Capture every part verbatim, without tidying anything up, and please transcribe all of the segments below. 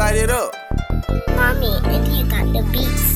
light it up. Mommy, India got the beats.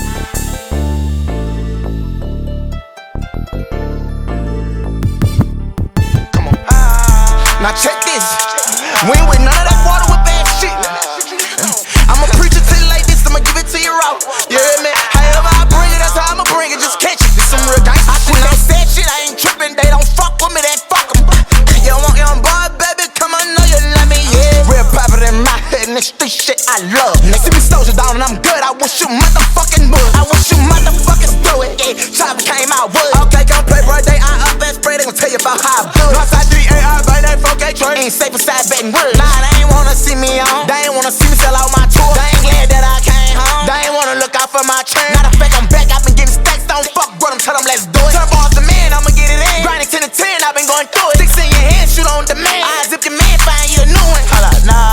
Come on. Now check this. We ain't with none of that water with bad shit. I'ma preach it to you like this, I'ma give it to you raw. Yeah, man. However I bring it, that's how I'ma bring it. Just catch it. This some real gangsta shit. When I said shit, I ain't tripping. They don't fuck with me, then fuck them. You want young boy, baby? Come on, know you love me, yeah. Real popular in my head, and this street shit I love. Next to me soldier down and I'm good. I wish you motherfucking would. I wish you motherfuckers do it, yeah. Chopper came out wood. Okay, come play birthday, I up and spray. They gon' tell you about how I do it. Northside three A I, by that four K train. Ain't safe beside Baton Rouge. Nah, they ain't wanna see me on. They ain't wanna see me sell out my tour. They ain't glad that I came home. They ain't wanna look out for my train. Not a fact, I'm back. I've been getting stacks. Don't fuck, bro. Tell them let's do it. Turn balls to man, I'ma get it in. Grinding ten to ten, I've been going through it. Six in your hand, shoot on demand. I zip your man, find you a new one. Hold up, no,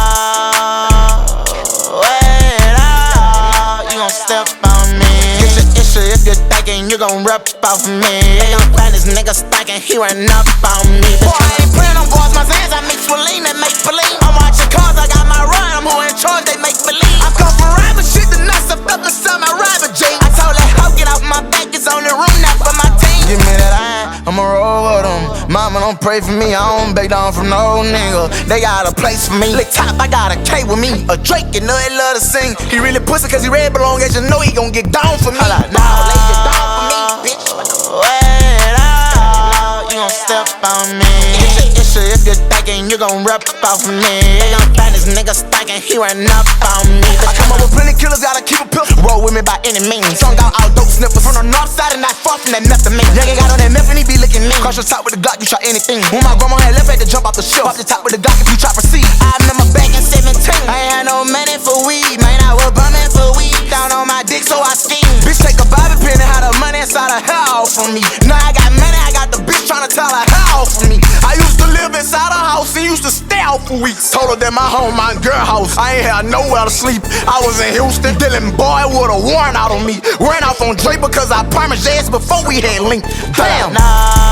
wait up. You gon' step on me. Get your issue if you're thinking you gon' rip off me. They gon' find this nigga stinking, he ran up on me. Boy, I ain't playin' on bars, my hands, I mix with lean and make believe. I'm watching cars, I got my run, I'm who in charge, they make believe. I come from rhyme shit, the nuts up up inside my rival G. I told that hoe, get off my back, it's on the room, not for my team. Give me that iron, I'ma roll with them. Mama don't pray for me, I don't beg down from no nigga. They got a place for me. Lick top, I got a K with me. A Drake, you know he love to sing. He really pussy cause he red belong, as you know he gon' get down for me. Nah, lay you down for me, bitch. Wait up, you gon' step on me. Get your issue if you're thinking you gon' rip off me. They gon' find this nigga stinking, he ran up on me. I come up with plenty killers, gotta keep a pistol. Roll with me by any means. Sung out all dope snippers from the north side and not far from that meth to me. Young ain't got on that meth and he be looking mean. Cross your top with the Glock, you try anything. When my grandma had left, had to jump off the shelf. Off the top with the Glock if you try proceed. I remember back in seventeen, I ain't had no money for weed. Man, I was bumming for weed. Down on my dick, so I scheme. Bitch, take a bobby pin and had the money inside a house for me. Now I got money, I got the bitch tryna tell her how for me. I used to live inside a house and used to stay out for weeks. Told her that my home, my girl house, I ain't had nowhere to sleep. I was in Houston, dealing boy with a warrant out on me. Ran off on Drake because I promised Jazz before we had linked. Damn. No,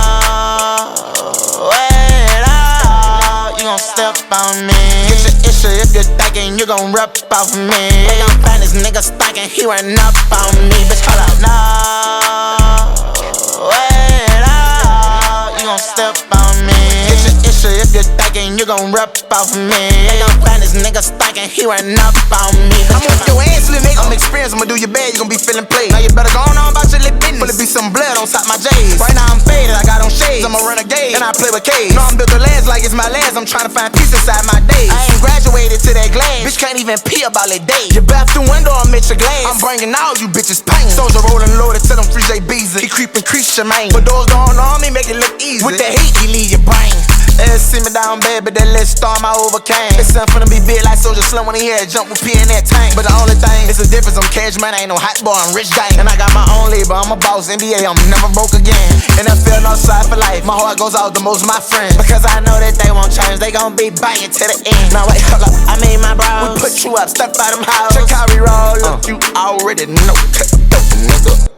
wait up, you gon' step on me. Get your issue if you're thinking you gon' rip off me. They gon' find this nigga stinking, he ran up on me. Bitch, hold up, no, wait up, you gon' step on me. Get your issue if you're thinking you gon' rip off me. They gon' find this nigga stinking, he ran up on me. I'm on your ass, little nigga. I'm experienced, I'ma do your bad, you gon' be feeling played. Now you better go on about your little business. Fully be some blood on top my J's. Right now I'm faded, I got on shades. I'm a renegade, and I play with K's. Know I'm built to last like it's my last. I'm tryna find peace inside my days. I ain't graduated to that glass. Bitch can't even pee about it day. Your bathroom window, I'm at your glass. I'm bringing all you bitches pain. Soldier rolling loaded, tell them free J B's. He creep increase your main. But those going on me, make it look easy. With the heat, he leave your brain. They see me down bad, but that little storm I overcame. This son finna be big like Soldier Slim when he had jump with P in that tank. But the only thing, it's a difference, I'm cash money, ain't no hot boy, I'm rich gang. And I got my own label, I'm a boss, N B A, I'm never broke again. N F L, no side for life, my heart goes out to most of my friends. Because I know that they won't change, they gon' be banging to the end. Now wait, hold up, I mean my bros, we put you up, step out them house. Check how we roll, look, uh. You already know, nigga.